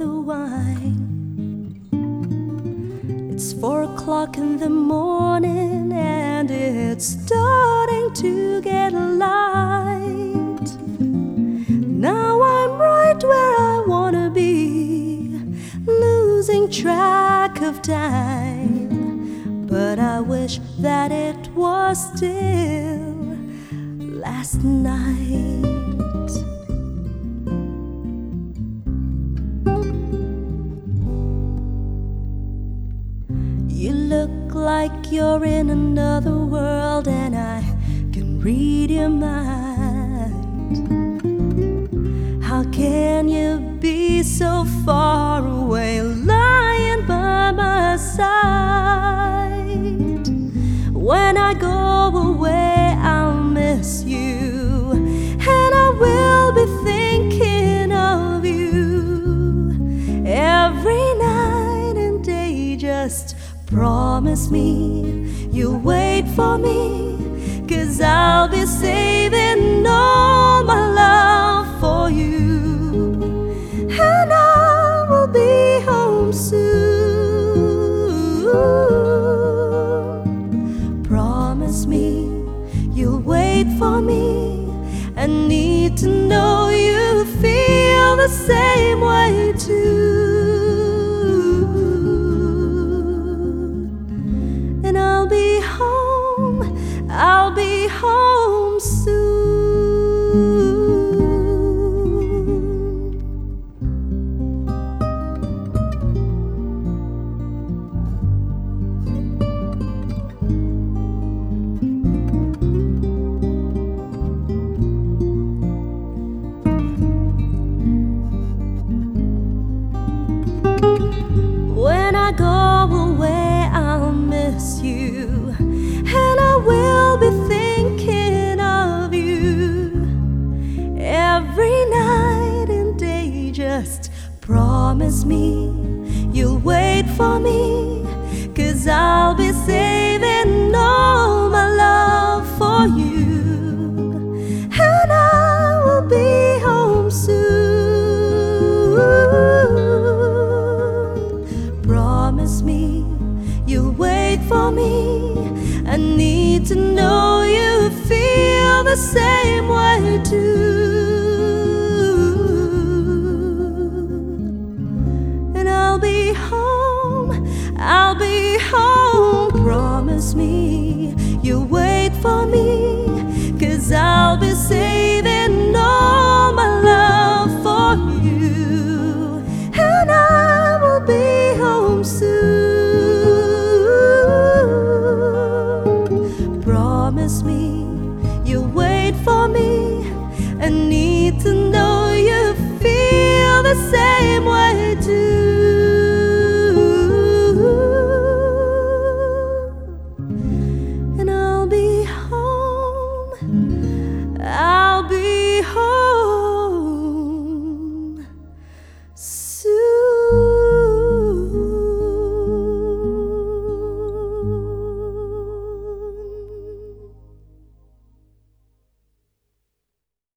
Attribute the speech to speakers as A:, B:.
A: the wine. It's 4 o'clock in the morning and it's starting to get light. Now I'm right where I wanna be, losing track of time. But I wish that it was still last night. You look like you're in another world and I can read your mind. How can you be so far away, lying by my side? When I go away, I'll miss you, and I will be thinking of you every night and day. Just promise me you'll wait for me, 'cause I'll be saving all my love for you, and I will be home soon. Promise me you'll wait for me. I need to know you feel the same way too. And I'll be home soon. When I go away, I'll miss you, and I will be thinking of you every night and day. Just promise me you'll wait for me, 'cause I'll be saving all my love for you, and I will be home soon. Promise me you'll wait for me. I need to know you feel the same way too. And I'll be home. Promise me you'll wait for me.